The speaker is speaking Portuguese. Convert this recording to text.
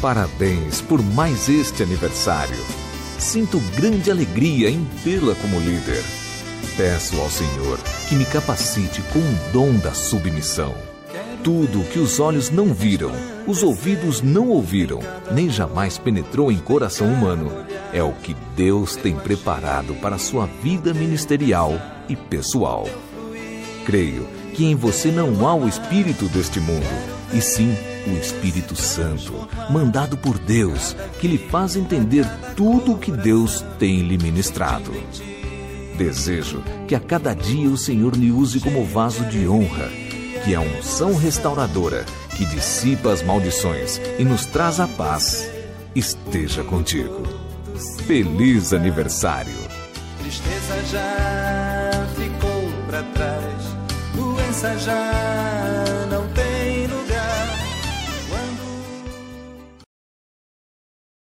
Parabéns por mais este aniversário. Sinto grande alegria em tê-la como líder. Peço ao Senhor que me capacite com o dom da submissão. Tudo o que os olhos não viram, os ouvidos não ouviram, nem jamais penetrou em coração humano, é o que Deus tem preparado para a sua vida ministerial e pessoal. Creio que em você não há o espírito deste mundo, e sim o Espírito Santo, mandado por Deus, que lhe faz entender tudo o que Deus tem lhe ministrado. Desejo que a cada dia o Senhor lhe use como vaso de honra, que a unção restauradora, que dissipa as maldições e nos traz a paz, esteja contigo. Feliz aniversário! Tristeza já ficou para trás, doença já